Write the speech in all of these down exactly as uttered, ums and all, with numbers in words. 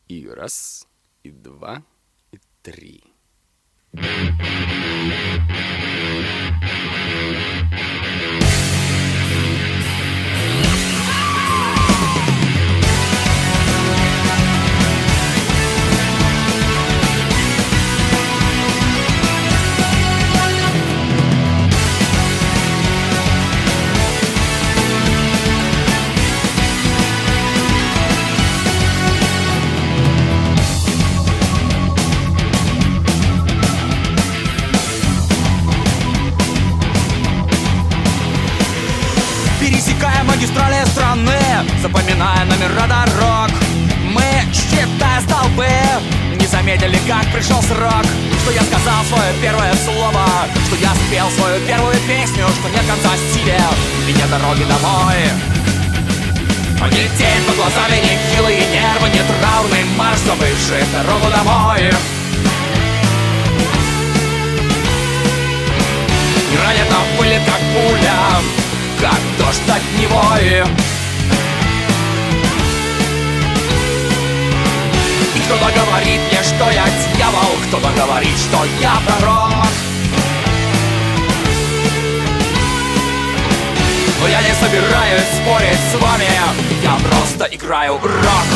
И раз, и два, и три. Пересекая магистрали страны, запоминая номера дорог, мы, считая столбы, не заметили, как пришел срок. Что я сказал свое первое слово, что я спел свою первую песню, что нет конца стиля и нет дороги домой. А не тень под глазами, не хилые нервы, не траурный марш, забывший дорогу домой. И ранит нам пылит, как пуля, как дождь от него. И кто-то говорит мне, что я дьявол, кто-то говорит, что я пророк. Но я не собираюсь спорить с вами, я просто играю рок.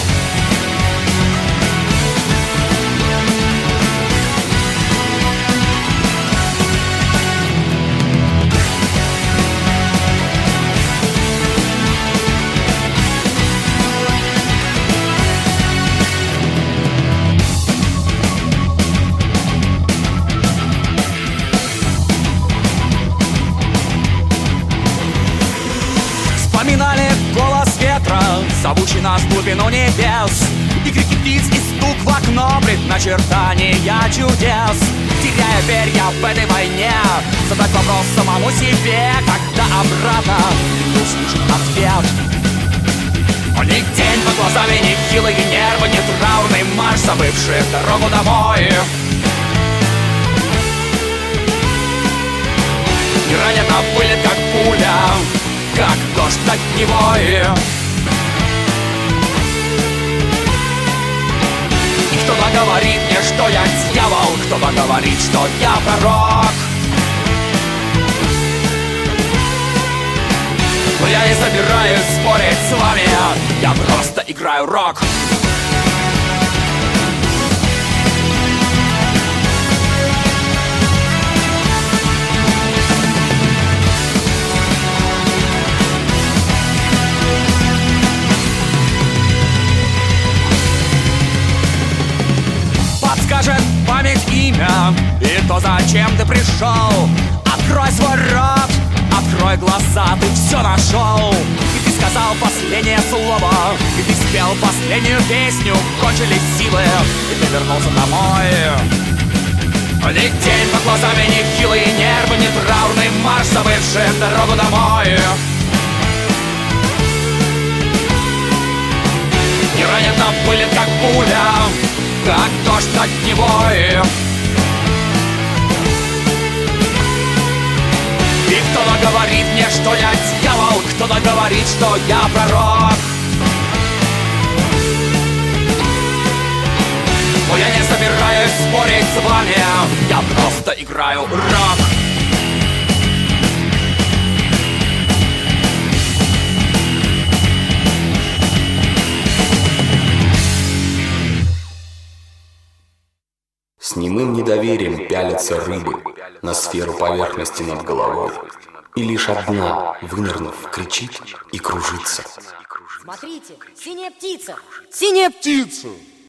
Вспоминали голос ветра, зовущий нас в глубину небес, и крики птиц, и стук в окно, предначертания чудес. Теряя перья в этой войне, задать вопрос самому себе, когда обратно не услышит ответ. Но ни тень под глазами, ни хилые нервы, ни траурный марш, забывший дорогу домой. И ранит нам пылит, как пуля, как дождь от него. И кто-то говорит мне, что я дьявол, кто-то говорит, что я пророк. Но я не собираюсь спорить с вами, я просто играю рок. Подскажет память имя и то, зачем ты пришел. Открой свой рот, открой глаза, ты все нашел. И ты сказал последнее слово, и ты спел последнюю песню. Кончились силы, и ты вернулся домой. Ни тень под глазами, ни хилые нервы, ни траурный марш, забывший дорогу домой. И ранит нам пылит, как пуля, как дождь от него. И кто-то говорит мне, что я дьявол, кто-то говорит, что я пророк. Но я не собираюсь спорить с вами, я просто играю рок. С немым недоверием пялятся рыбы на сферу поверхности над головой. И лишь одна, вынырнув, кричит и кружится. Смотрите, синяя птица! Синяя птица!